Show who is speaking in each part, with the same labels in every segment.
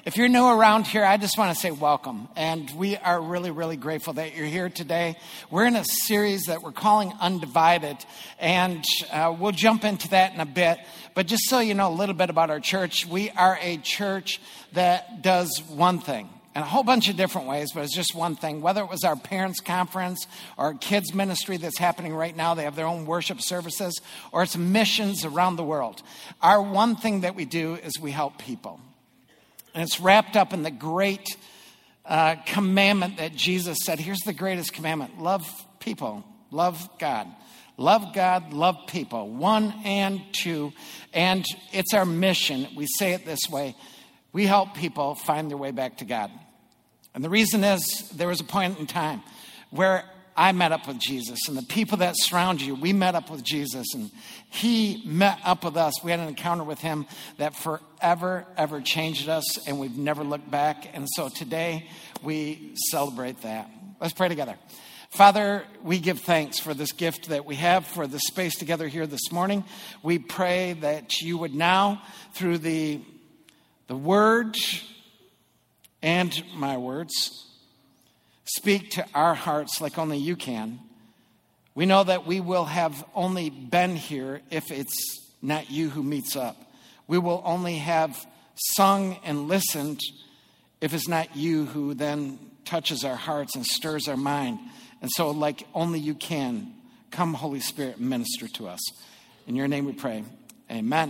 Speaker 1: If you're new around here, I just want to say welcome. And we are really, really grateful that you're here today. We're in a series that we're calling Undivided. And we'll jump into that in a bit. But just so you know a little bit about our church, we are a church that does one thing. In a whole bunch of different ways, but it's just one thing. Whether it was our parents' conference or our kids' ministry that's happening right now, they have their own worship services, or it's missions around the world. Our one thing that we do is we help people. And it's wrapped up in the great commandment that Jesus said. Here's the greatest commandment. Love people. Love God. Love God, love people. 1 and 2. And it's our mission. We say it this way. We help people find their way back to God. And the reason is there was a point in time where I met up with Jesus, and the people that surround you, we met up with Jesus, and he met up with us. We had an encounter with him that forever, ever changed us, and we've never looked back. And so today we celebrate that. Let's pray together. Father, we give thanks for this gift that we have, for the space together here this morning. We pray that you would now, through the word and my words, speak to our hearts like only you can. We know that we will have only been here if it's not you who meets up. We will only have sung and listened if it's not you who then touches our hearts and stirs our mind. And so like only you can, come Holy Spirit and minister to us. In your name we pray, amen.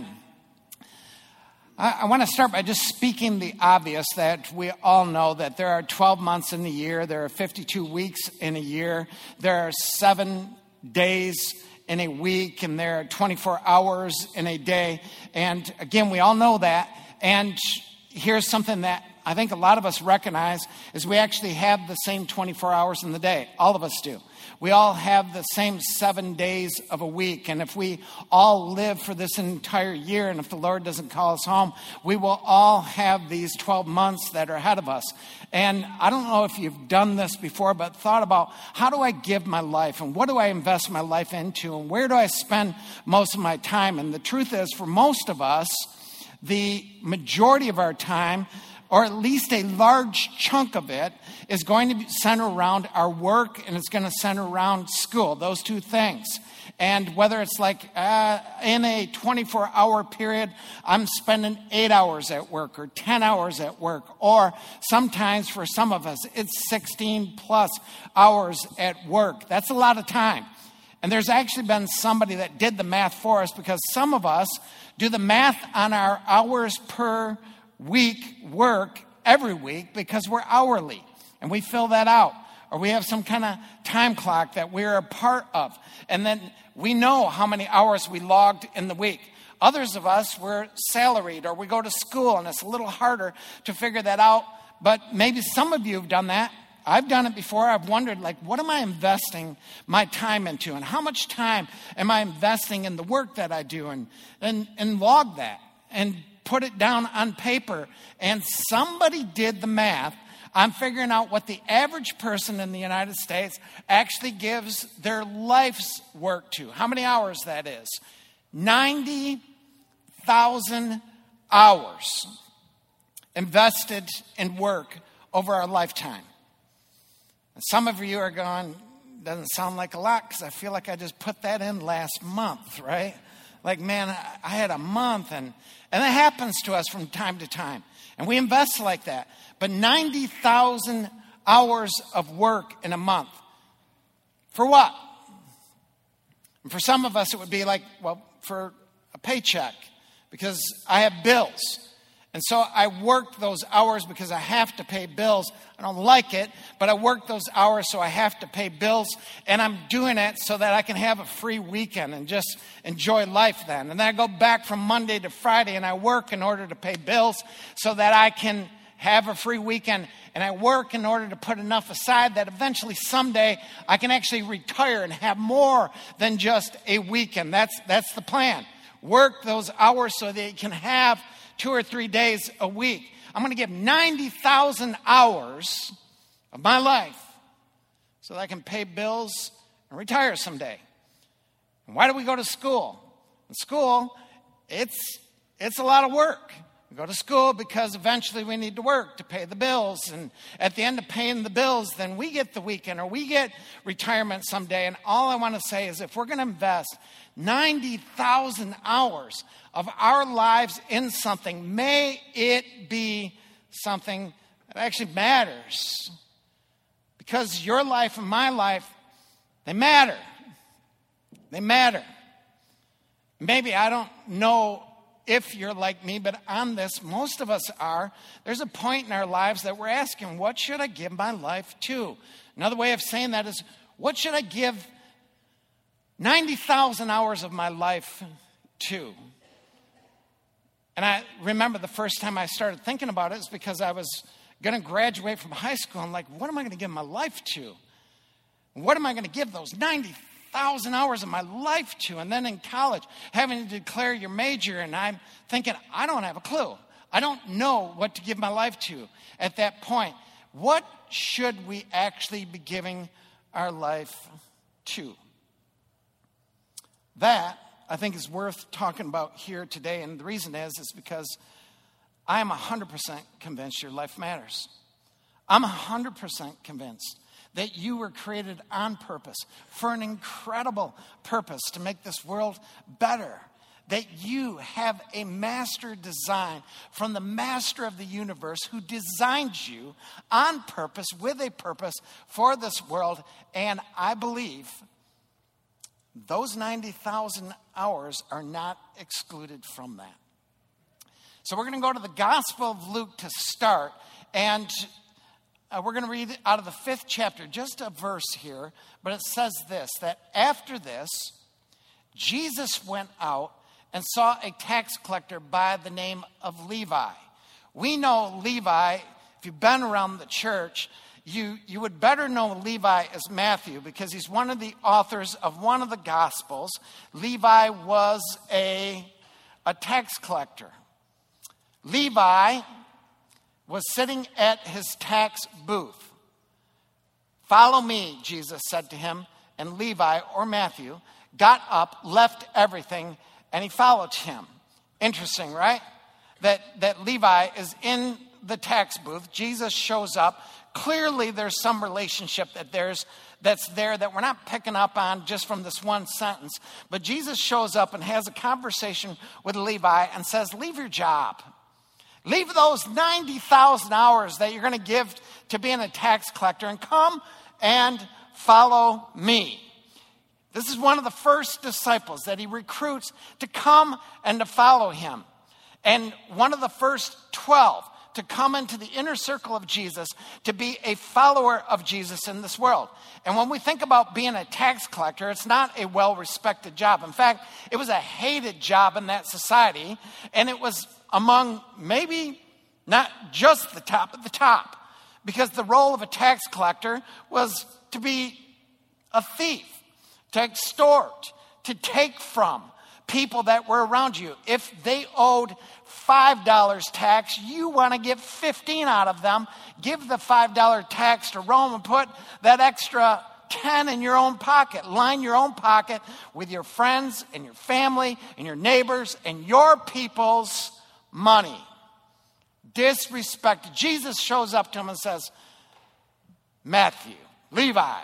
Speaker 1: I want to start by just speaking the obvious that we all know that there are 12 months in the year. There are 52 weeks in a year. There are 7 days in a week, and there are 24 hours in a day. And again, we all know that. And here's something that I think a lot of us recognize is we actually have the same 24 hours in the day. All of us do. We all have the same 7 days of a week. And if we all live for this entire year, and if the Lord doesn't call us home, we will all have these 12 months that are ahead of us. And I don't know if you've done this before, but thought about how do I give my life, and what do I invest my life into, and where do I spend most of my time? And the truth is, for most of us, the majority of our time, or at least a large chunk of it, is going to center around our work, and it's going to center around school, those two things. And whether it's like in a 24-hour period, I'm spending 8 hours at work or 10 hours at work, or sometimes for some of us, it's 16 plus hours at work. That's a lot of time. And there's actually been somebody that did the math for us, because some of us do the math on our hours per week work every week because we're hourly, and we fill that out, or we have some kind of time clock that we're a part of, and then we know how many hours we logged in the week. Others of us, we're salaried, or we go to school, and it's a little harder to figure that out, but maybe some of you have done that. I've done it before. I've wondered, like, what am I investing my time into, and how much time am I investing in the work that I do, and log that and put it down on paper. And somebody did the math on figuring out what the average person in the United States actually gives their life's work to. How many hours that is? 90,000 hours invested in work over our lifetime. And some of you are going, doesn't sound like a lot, because I feel like I just put that in last month, right? Like, man, I had a month, and that happens to us from time to time. And we invest like that. But 90,000 hours of work in a month. For what? And for some of us, it would be like, well, for a paycheck, because I have bills. And so I work those hours because I have to pay bills. I don't like it, but I work those hours so I have to pay bills. And I'm doing it so that I can have a free weekend and just enjoy life then. And then I go back from Monday to Friday, and I work in order to pay bills so that I can have a free weekend. And I work in order to put enough aside that eventually someday I can actually retire and have more than just a weekend. That's the plan. Work those hours so that you can have 2 or 3 days a week. I'm going to give 90,000 hours of my life so that I can pay bills and retire someday. And why do we go to school? In school, it's a lot of work. We go to school because eventually we need to work to pay the bills. And at the end of paying the bills, then we get the weekend or we get retirement someday. And all I want to say is if we're going to invest 90,000 hours of our lives in something, may it be something that actually matters. Because your life and my life, they matter. They matter. Maybe I don't know if you're like me, but on this, most of us are. There's a point in our lives that we're asking, what should I give my life to? Another way of saying that is, what should I give 90,000 hours of my life to? And I remember the first time I started thinking about it is because I was going to graduate from high school. I'm like, what am I going to give my life to? What am I going to give those 90,000 hours of my life to? And then in college, having to declare your major, and I'm thinking, I don't have a clue. I don't know what to give my life to at that point. What should we actually be giving our life to? That, I think, is worth talking about here today. And the reason is because I am 100% convinced your life matters. I'm 100% convinced that you were created on purpose, for an incredible purpose to make this world better. That you have a master design from the master of the universe who designed you on purpose, with a purpose for this world. And I believe those 90,000 hours are not excluded from that. So we're going to go to the Gospel of Luke to start. And we're going to read out of the 5th chapter, just a verse here. But it says this, that after this, Jesus went out and saw a tax collector by the name of Levi. We know Levi, if you've been around the church, you would better know Levi as Matthew because he's one of the authors of one of the Gospels. Levi was a tax collector. Levi was sitting at his tax booth. Follow me, Jesus said to him, and Levi, or Matthew, got up, left everything, and he followed him. Interesting, right? That Levi is in the tax booth. Jesus shows up. Clearly, there's some relationship that's there that we're not picking up on just from this one sentence. But Jesus shows up and has a conversation with Levi and says, leave your job. Leave those 90,000 hours that you're going to give to being a tax collector and come and follow me. This is one of the first disciples that he recruits to come and to follow him. And one of the first 12 to come into the inner circle of Jesus, to be a follower of Jesus in this world. And when we think about being a tax collector, it's not a well-respected job. In fact, it was a hated job in that society. And it was among maybe not just the top of the top. Because the role of a tax collector was to be a thief, to extort, to take from people that were around you. If they owed $5 tax, you want to get 15 out of them. Give the $5 tax to Rome and put that extra 10 in your own pocket. Line your own pocket with your friends and your family and your neighbors and your people's money. Disrespect. Jesus shows up to him and says, Matthew, Levi,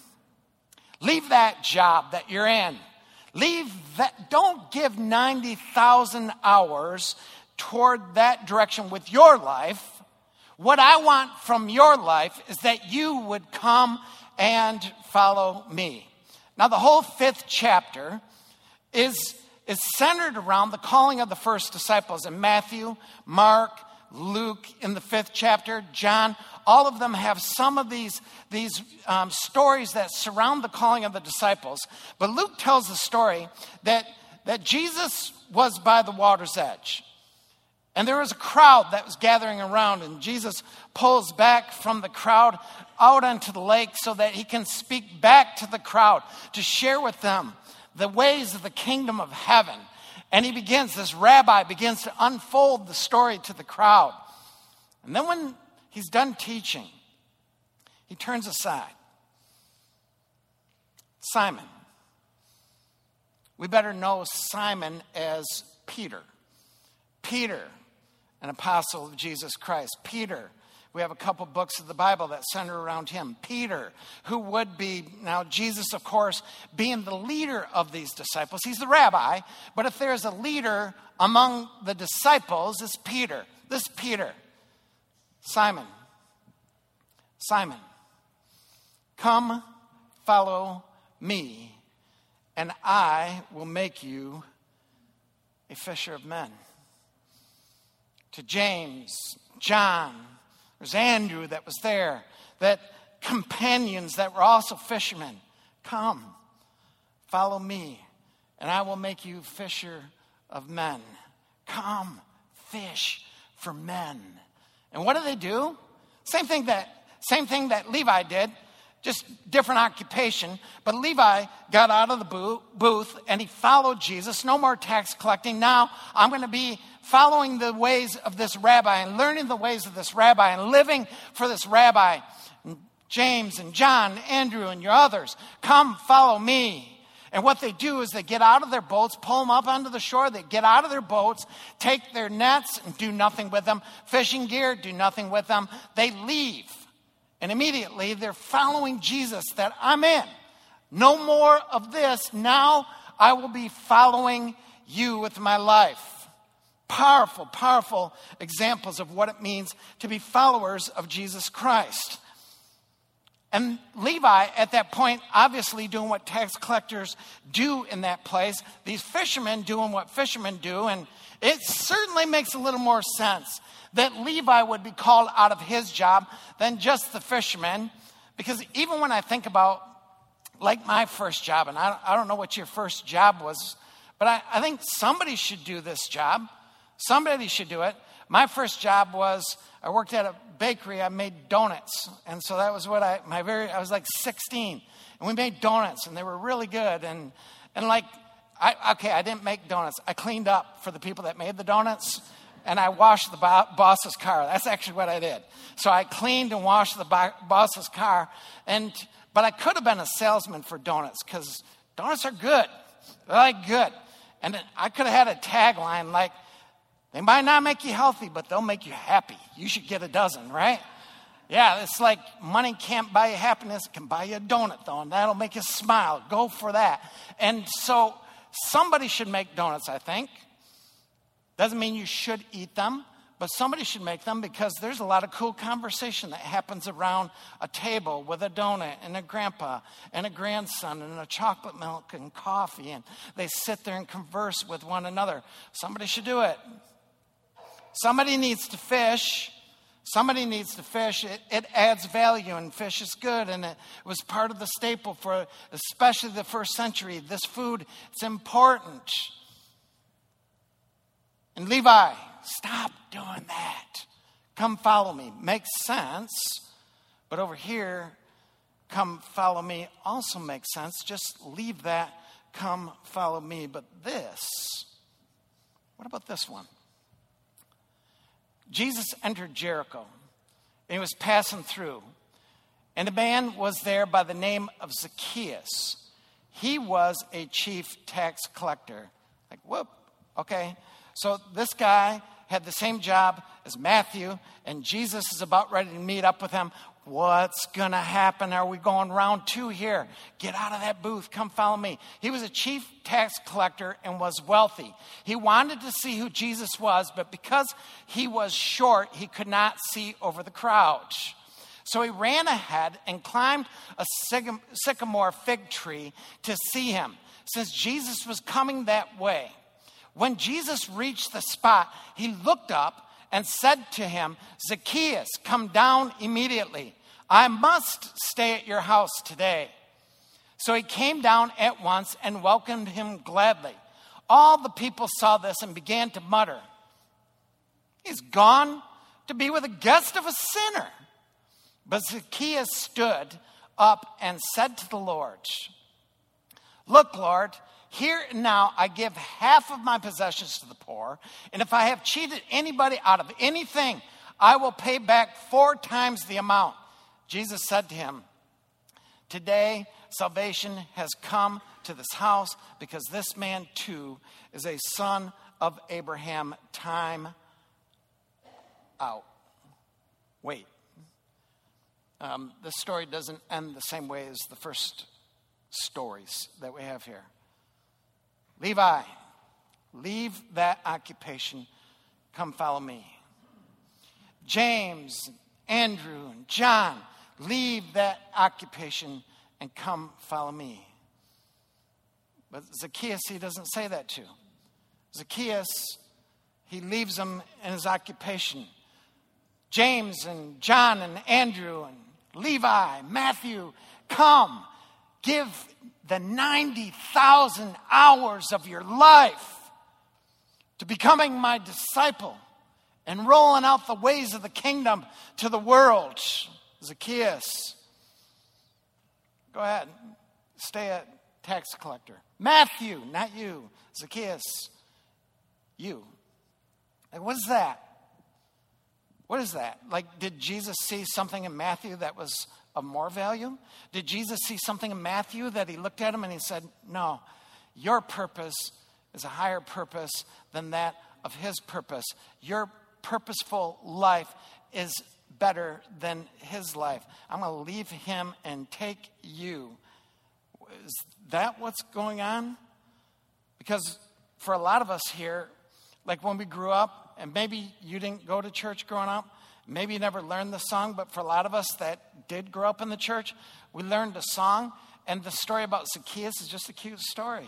Speaker 1: leave that job that you're in. Leave that. Don't give 90,000 hours toward that direction with your life. What I want from your life is that you would come and follow me. Now, the whole 5th chapter is centered around the calling of the first disciples. In Matthew, Mark, Luke, in the 5th chapter, John, all of them have some of these stories that surround the calling of the disciples. But Luke tells the story that Jesus was by the water's edge. And there was a crowd that was gathering around, and Jesus pulls back from the crowd out onto the lake so that he can speak back to the crowd to share with them the ways of the kingdom of heaven. And this rabbi begins to unfold the story to the crowd. And then when he's done teaching, he turns aside. Simon. We better know Simon as Peter. Peter, an apostle of Jesus Christ. Peter, we have a couple books of the Bible that center around him. Peter, who would be, now Jesus, of course, being the leader of these disciples. He's the rabbi, but if there's a leader among the disciples, it's Peter. This Peter, Simon, come follow me, and I will make you a fisher of men. To James, John, there's Andrew that was there, that companions that were also fishermen. Come, follow me, and I will make you fisher of men. Come, fish for men. And what do? Same thing that Levi did, just different occupation. But Levi got out of the booth and he followed Jesus. No more tax collecting. Now I'm going to be following the ways of this rabbi and learning the ways of this rabbi and living for this rabbi. James and John, Andrew and your others, come follow me. And what they do is they get out of their boats, pull them up onto the shore. They get out of their boats, take their nets and do nothing with them. Fishing gear, do nothing with them. They leave. And immediately they're following Jesus that I'm in. No more of this. Now I will be following you with my life. Powerful, powerful examples of what it means to be followers of Jesus Christ. And Levi, at that point, obviously doing what tax collectors do in that place. These fishermen doing what fishermen do. And it certainly makes a little more sense that Levi would be called out of his job than just the fishermen. Because even when I think about, like, my first job, and I don't know what your first job was, but I think somebody should do this job. Somebody should do it. My first job was, I worked at a bakery. I made donuts. And so that was what I was like 16. And we made donuts, and they were really good. And like, I didn't make donuts. I cleaned up for the people that made the donuts. And I washed the boss's car. That's actually what I did. So I cleaned and washed the boss's car. But I could have been a salesman for donuts because donuts are good. They're like good. And I could have had a tagline like, they might not make you healthy, but they'll make you happy. You should get a dozen, right? Yeah, it's like money can't buy you happiness. It can buy you a donut, though, and that'll make you smile. Go for that. And so somebody should make donuts, I think. Doesn't mean you should eat them, but somebody should make them because there's a lot of cool conversation that happens around a table with a donut and a grandpa and a grandson and a chocolate milk and coffee, and they sit there and converse with one another. Somebody should do it. Somebody needs to fish. Somebody needs to fish. It adds value, and fish is good, and it was part of the staple for especially the first century. This food, it's important. And Levi, stop doing that. Come follow me. Makes sense. But over here, come follow me also makes sense. Just leave that. Come follow me. But this, what about this one? Jesus entered Jericho, and he was passing through. And a man was there by the name of Zacchaeus. He was a chief tax collector. Like, whoop, okay. So this guy had the same job as Matthew, and Jesus is about ready to meet up with him. What's going to happen? Are we going round 2 here? Get out of that booth. Come follow me. He was a chief tax collector and was wealthy. He wanted to see who Jesus was, but because he was short, he could not see over the crowd. So he ran ahead and climbed a sycamore fig tree to see him, since Jesus was coming that way. When Jesus reached the spot, he looked up and said to him, Zacchaeus, come down immediately. I must stay at your house today. So he came down at once and welcomed him gladly. All the people saw this and began to mutter, he's gone to be with a guest of a sinner. But Zacchaeus stood up and said to the Lord, look, Lord, here and now I give half of my possessions to the poor, and if I have cheated anybody out of anything, I will pay back 4 times the amount. Jesus said to him, today salvation has come to this house because this man too is a son of Abraham. Time out. Wait. This story doesn't end the same way as the first stories that we have here. Levi, leave that occupation. Come follow me. James, Andrew, and John, leave that occupation and come follow me. But Zacchaeus, he doesn't say that to. Zacchaeus, he leaves him in his occupation. James and John and Andrew and Levi, Matthew, come. Give the 90,000 hours of your life to becoming my disciple and rolling out the ways of the kingdom to the world. Zacchaeus, go ahead. Stay a tax collector. Matthew, not you. Zacchaeus, you. Like, what is that? What is that? Like, did Jesus see something in Matthew that was of more value? Did Jesus see something in Matthew that he looked at him and he said, no, your purpose is a higher purpose than that of his purpose. Your purposeful life is better than his life. I'm going to leave him and take you. Is that what's going on? Because for a lot of us here, like when we grew up, and maybe you didn't go to church growing up, maybe you never learned the song, but for a lot of us that did grow up in the church, we learned a song, and the story about Zacchaeus is just a cute story.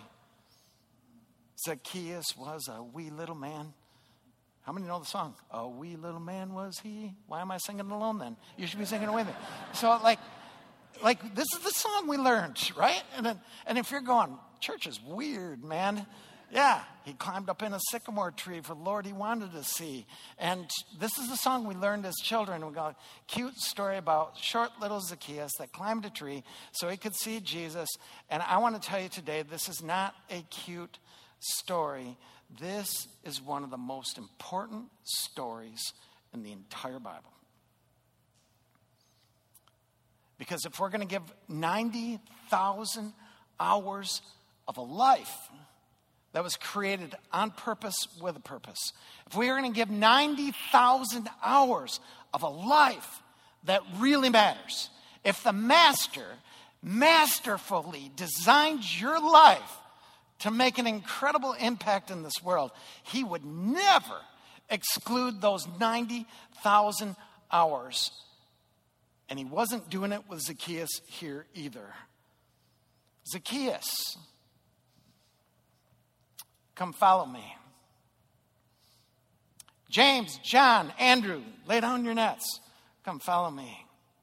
Speaker 1: Zacchaeus was a wee little man. How many know the song? A wee little man was he. Why am I singing alone then? You should be singing with me. So like this is the song we learned, right? And if you're going, church is weird, man. Yeah, he climbed up in a sycamore tree for the Lord he wanted to see. And this is the song we learned as children. We got a cute story about short little Zacchaeus that climbed a tree so he could see Jesus. And I want to tell you today, this is not a cute story. This is one of the most important stories in the entire Bible. Because if we're going to give 90,000 hours of a life that was created on purpose with a purpose, if we are going to give 90,000 hours of a life that really matters, if the master masterfully designed your life to make an incredible impact in this world, he would never exclude those 90,000 hours. And he wasn't doing it with Zacchaeus here either. Zacchaeus, come follow me. James, John, Andrew, lay down your nets. Come follow me.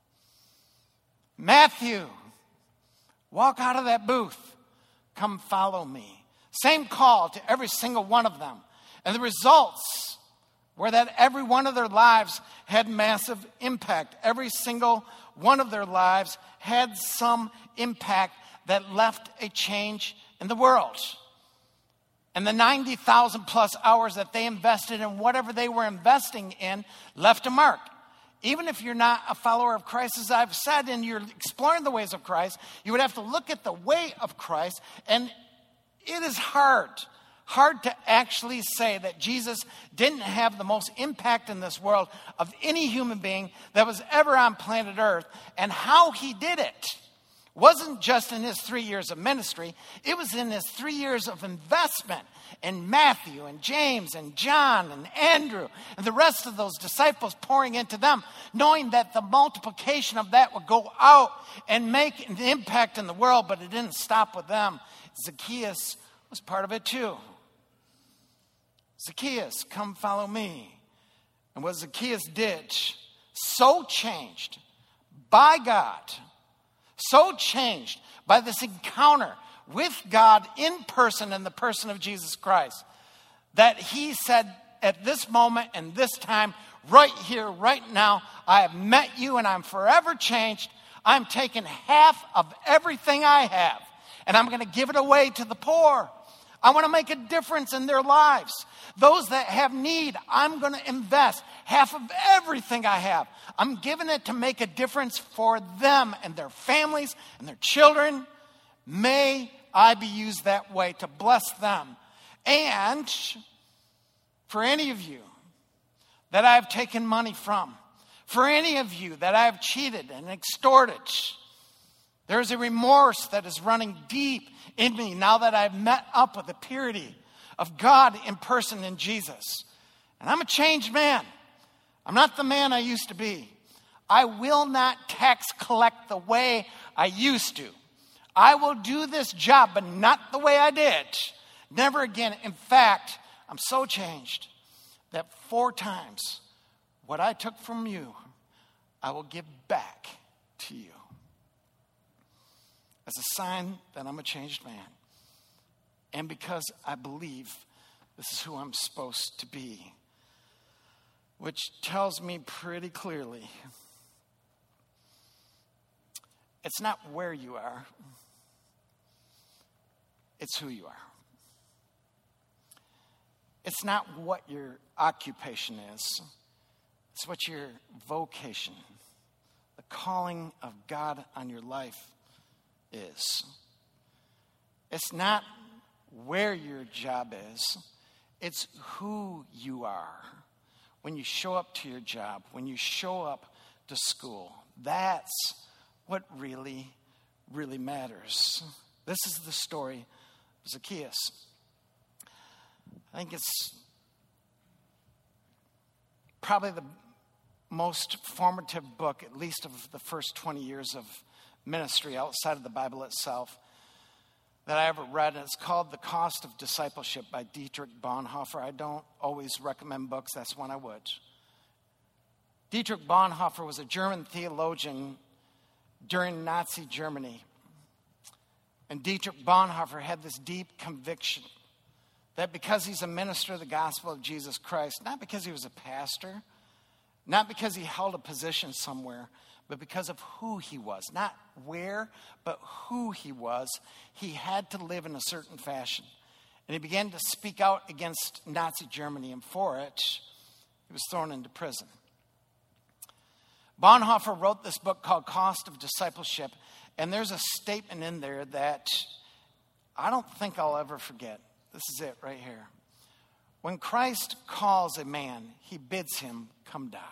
Speaker 1: Matthew, walk out of that booth. Come follow me. Same call to every single one of them. And the results were that every one of their lives had massive impact. Every single one of their lives had some impact that left a change in the world. And the 90,000 plus hours that they invested in whatever they were investing in left a mark. Even if you're not a follower of Christ, as I've said, and you're exploring the ways of Christ, you would have to look at the way of Christ. And it is hard to actually say that Jesus didn't have the most impact in this world of any human being that was ever on planet Earth. And how he did it wasn't just in his 3 years of ministry. It was in his 3 years of investment in Matthew and James and John and Andrew and the rest of those disciples, pouring into them, knowing that the multiplication of that would go out and make an impact in the world. But it didn't stop with them. Zacchaeus was part of it too. Zacchaeus, come follow me. And what Zacchaeus did, so changed by God, so changed by this encounter with God in person in the person of Jesus Christ, that he said, at this moment and this time, right here, right now, I have met you and I'm forever changed. I'm taking half of everything I have and I'm going to give it away to the poor. I want to make a difference in their lives. Those that have need, I'm going to invest half of everything I have. I'm giving it to make a difference for them and their families and their children. May I be used that way to bless them. And for any of you that I have taken money from, for any of you that I have cheated and extorted. There is a remorse that is running deep in me now that I've met up with the purity of God in person in Jesus. And I'm a changed man. I'm not the man I used to be. I will not tax collect the way I used to. I will do this job, but not the way I did. Never again. In fact, I'm so changed that 4 times what I took from you, I will give back to you. As a sign that I'm a changed man. And because I believe this is who I'm supposed to be. Which tells me pretty clearly, it's not where you are, it's who you are. It's not what your occupation is, it's what your vocation, the calling of God on your life is. It's not where your job is, it's who you are. When you show up to your job, when you show up to school, that's what really, really matters. This is the story of Zacchaeus. I think it's probably the most formative book, at least of the first 20 years of ministry outside of the Bible itself, that I ever read. And it's called The Cost of Discipleship by Dietrich Bonhoeffer. I don't always recommend books. That's one I would. Dietrich Bonhoeffer was a German theologian during Nazi Germany. And Dietrich Bonhoeffer had this deep conviction that because he's a minister of the gospel of Jesus Christ, not because he was a pastor, not because he held a position somewhere, but because of who he was, not where, but who he was, he had to live in a certain fashion. And he began to speak out against Nazi Germany, and for it, he was thrown into prison. Bonhoeffer wrote this book called Cost of Discipleship, and there's a statement in there that I don't think I'll ever forget. This is it right here. When Christ calls a man, he bids him come die.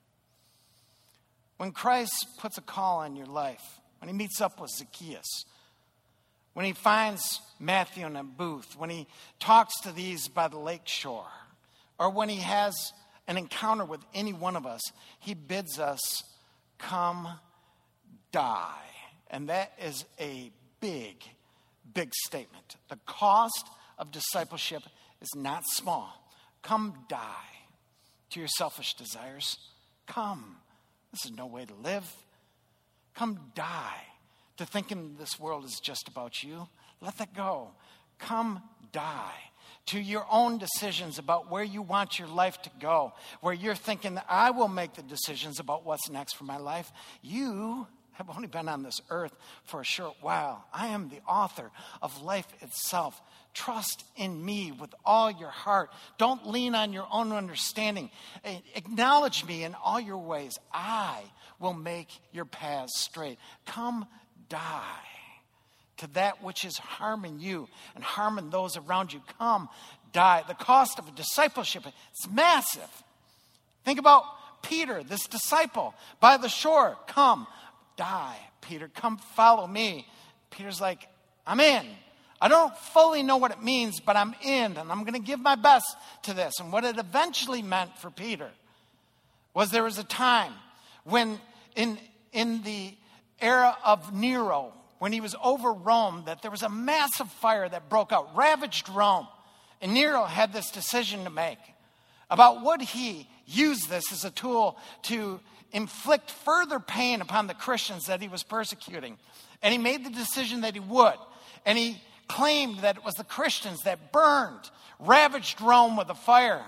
Speaker 1: When Christ puts a call on your life, when he meets up with Zacchaeus, when he finds Matthew in a booth, when he talks to these by the lake shore, or when he has an encounter with any one of us, he bids us come die. And that is a big, big statement. The cost of discipleship is not small. Come die to your selfish desires. Come. This is no way to live. Come die to thinking this world is just about you. Let that go. Come die to your own decisions about where you want your life to go, where you're thinking that I will make the decisions about what's next for my life. You have only been on this earth for a short while. I am the author of life itself. Trust in me with all your heart. Don't lean on your own understanding. Acknowledge me in all your ways. I will make your paths straight. Come die to that which is harming you and harming those around you. Come die. The cost of a discipleship, it's massive. Think about Peter, this disciple, by the shore. Come die, Peter. Come follow me. Peter's like, I'm in. I don't fully know what it means, but I'm in, and I'm going to give my best to this. And what it eventually meant for Peter was there was a time when in the era of Nero, when he was over Rome, that there was a massive fire that broke out, ravaged Rome. And Nero had this decision to make about would he use this as a tool to inflict further pain upon the Christians that he was persecuting. And he made the decision that he would. And he claimed that it was the Christians that ravaged Rome with a fire.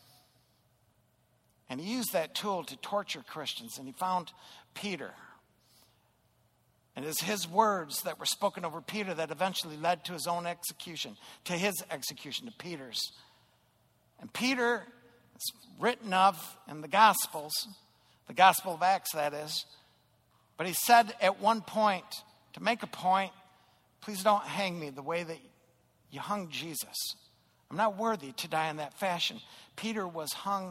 Speaker 1: And he used that tool to torture Christians. And he found Peter. And it was his words that were spoken over Peter that eventually led to his own execution, to his execution, to Peter's. And Peter is written of in the Gospels, the Gospel of Acts, that is. But he said at one point, to make a point, please don't hang me the way that you hung Jesus. I'm not worthy to die in that fashion. Peter was hung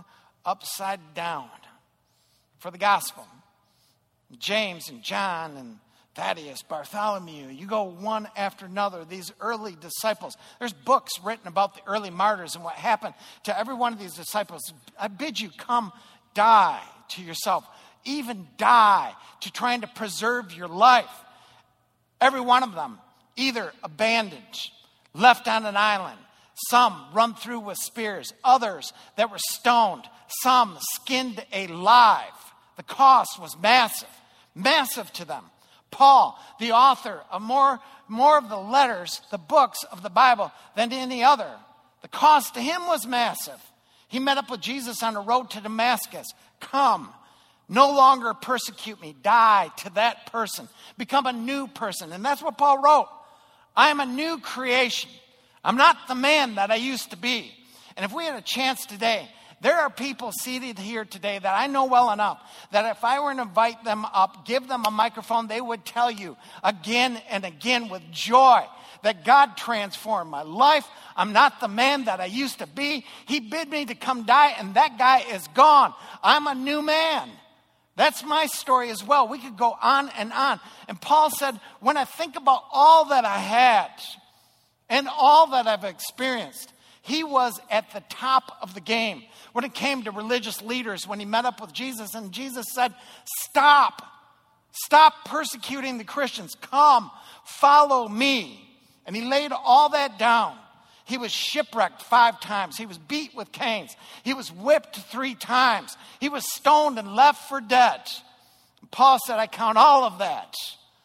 Speaker 1: upside down for the gospel. James and John and Thaddeus, Bartholomew, you go one after another, these early disciples. There's books written about the early martyrs and what happened to every one of these disciples. I bid you come die to yourself. Even die to trying to preserve your life. Every one of them either abandoned, left on an island, some run through with spears, others that were stoned, some skinned alive. The cost was massive to them. Paul, the author of more of the letters, the books of the Bible than any other. The cost to him was massive. He met up with Jesus on the road to Damascus. Come, no longer persecute me. Die to that person. Become a new person. And that's what Paul wrote. I am a new creation. I'm not the man that I used to be. And if we had a chance today, there are people seated here today that I know well enough that if I were to invite them up, give them a microphone, they would tell you again and again with joy that God transformed my life. I'm not the man that I used to be. He bid me to come die, and that guy is gone. I'm a new man. That's my story as well. We could go on and on. And Paul said, when I think about all that I had and all that I've experienced, he was at the top of the game. When it came to religious leaders, when he met up with Jesus, and Jesus said, stop persecuting the Christians. Come, follow me. And he laid all that down. He was shipwrecked 5 times. He was beat with canes. He was whipped 3 times. He was stoned and left for dead. Paul said, I count all of that,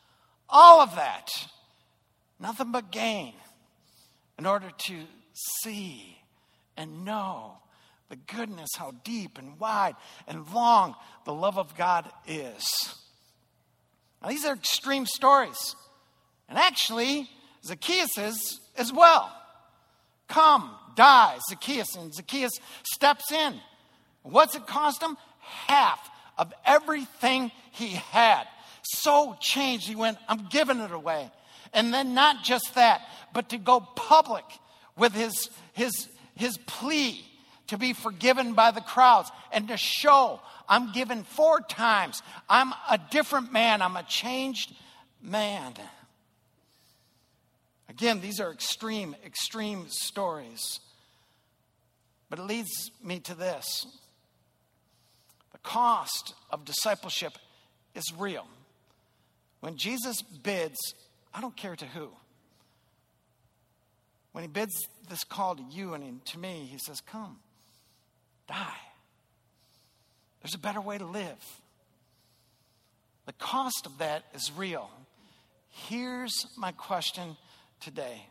Speaker 1: nothing but gain in order to see and know the goodness, how deep and wide and long the love of God is. Now, these are extreme stories. And actually, Zacchaeus is as well. Come, die, Zacchaeus. And Zacchaeus steps in. What's it cost him? Half of everything he had. So changed, he went, I'm giving it away. And then not just that, but to go public with his plea to be forgiven by the crowds and to show I'm given 4 times. I'm a different man. I'm a changed man. Again, these are extreme stories. But it leads me to this. The cost of discipleship is real. When Jesus bids, I don't care to who. When he bids this call to you and to me, he says, come, die. There's a better way to live. The cost of that is real. Here's my question today.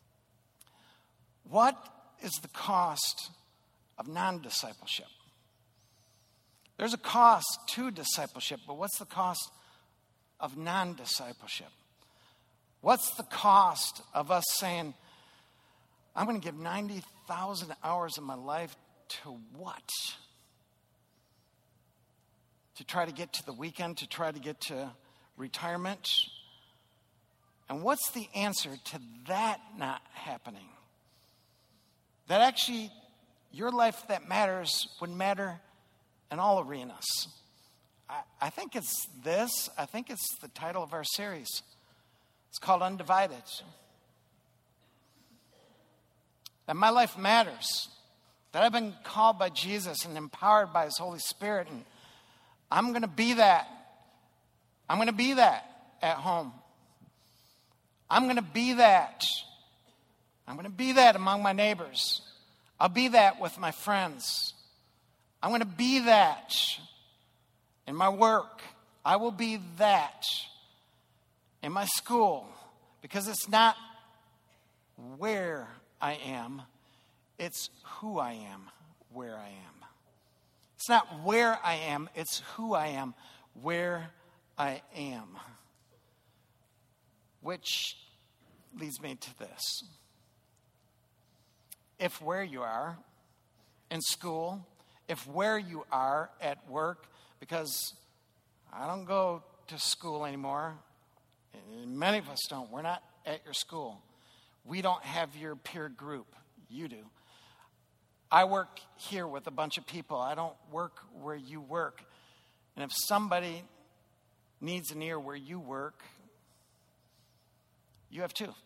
Speaker 1: What is the cost of non-discipleship? There's a cost to discipleship, but what's the cost of non-discipleship? What's the cost of us saying, I'm going to give 90,000 hours of my life to what? To try to get to the weekend, to try to get to retirement? And what's the answer to that not happening? That actually your life that matters would matter in all arenas. I think it's this. I think it's the title of our series. It's called Undivided. That my life matters. That I've been called by Jesus and empowered by his Holy Spirit. And I'm going to be that. I'm going to be that at home. I'm going to be that. I'm going to be that among my neighbors. I'll be that with my friends. I'm going to be that in my work. I will be that in my school. Because it's not where I am, it's who I am where I am. It's not where I am, it's who I am where I am. Which leads me to this. If where you are in school, if where you are at work, because I don't go to school anymore, and many of us don't, we're not at your school. We don't have your peer group. You do. I work here with a bunch of people. I don't work where you work. And if somebody needs an ear where you work, you have two.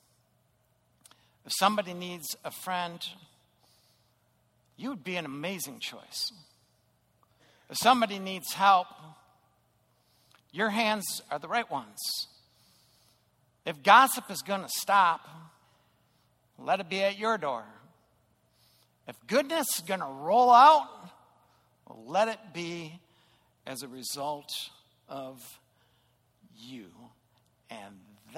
Speaker 1: If somebody needs a friend, you would be an amazing choice. If somebody needs help, your hands are the right ones. If gossip is going to stop, let it be at your door. If goodness is going to roll out, let it be as a result of you. And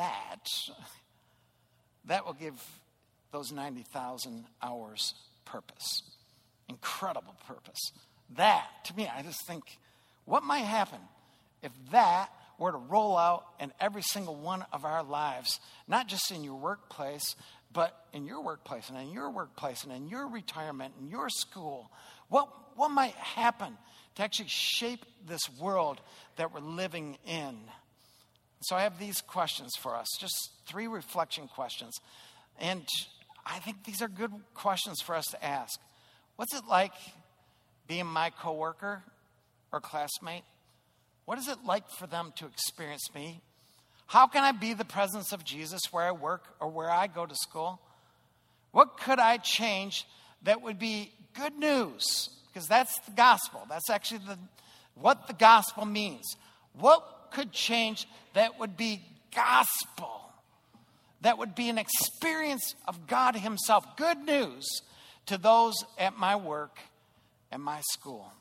Speaker 1: that will give those 90,000 hours purpose. Incredible purpose. That, to me, I just think, what might happen if that were to roll out in every single one of our lives, not just in your workplace, but in your workplace and in your workplace and in your retirement and your school? What might happen to actually shape this world that we're living in? So I have these questions for us, just 3 reflection questions. And I think these are good questions for us to ask. What's it like being my coworker or classmate? What is it like for them to experience me? How can I be the presence of Jesus where I work or where I go to school? What could I change that would be good news? Because that's the gospel. That's actually what the gospel means. What could change that would be gospel? That would be an experience of God himself. Good news to those at my work and my school.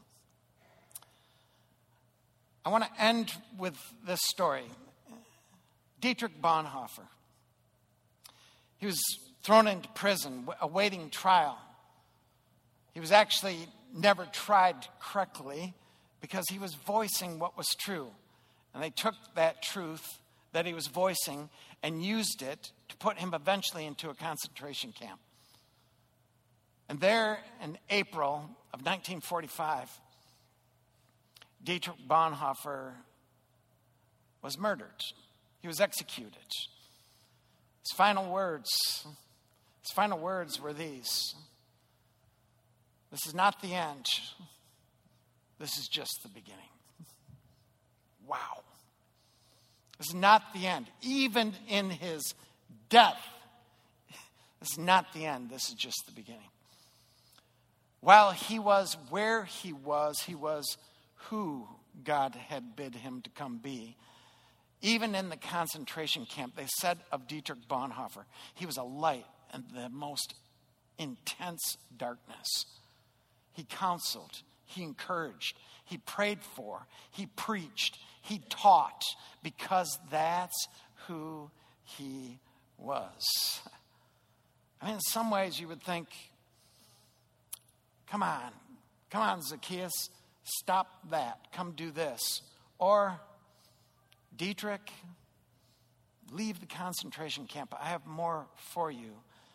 Speaker 1: I want to end with this story. Dietrich Bonhoeffer. He was thrown into prison, awaiting trial. He was actually never tried correctly because he was voicing what was true. And they took that truth that he was voicing and used it to put him eventually into a concentration camp. And there in April of 1945, Dietrich Bonhoeffer was murdered. He was executed. His final words were these: "This is not the end. This is just the beginning." Wow. This is not the end. Even in his death, this is not the end. This is just the beginning. While he was where he was who God had bid him to come be. Even in the concentration camp, they said of Dietrich Bonhoeffer, he was a light in the most intense darkness. He counseled, he encouraged, he prayed for, he preached, he taught, because that's who he was. I mean, in some ways you would think, come on, Zacchaeus, stop that, come do this. Or, Dietrich, leave the concentration camp. I have more for you.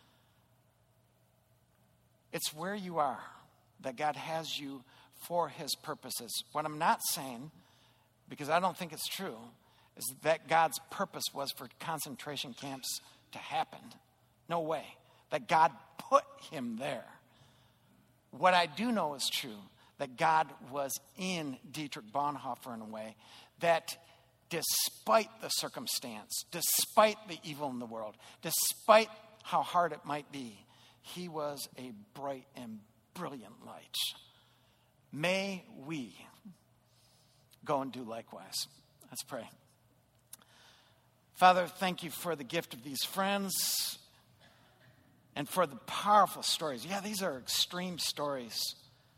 Speaker 1: It's where you are that God has you for his purposes. What I'm not saying, because I don't think it's true, is that God's purpose was for concentration camps to happen. No way. That God put him there. What I do know is true, that God was in Dietrich Bonhoeffer in a way that despite the circumstance, despite the evil in the world, despite how hard it might be, he was a bright and brilliant light. May we go and do likewise. Let's pray. Father, thank you for the gift of these friends and for the powerful stories. Yeah, these are extreme stories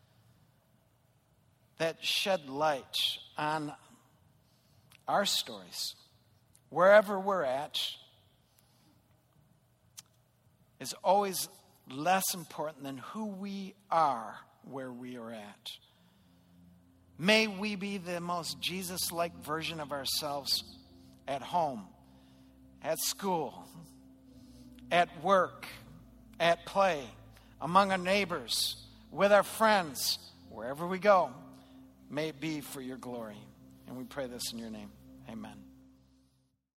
Speaker 1: that shed light on our stories. Wherever we're at is always less important than who we are where we are at. May we be the most Jesus-like version of ourselves at home, at school, at work, at play, among our neighbors, with our friends, wherever we go. May it be for your glory. And we pray this in your name. Amen.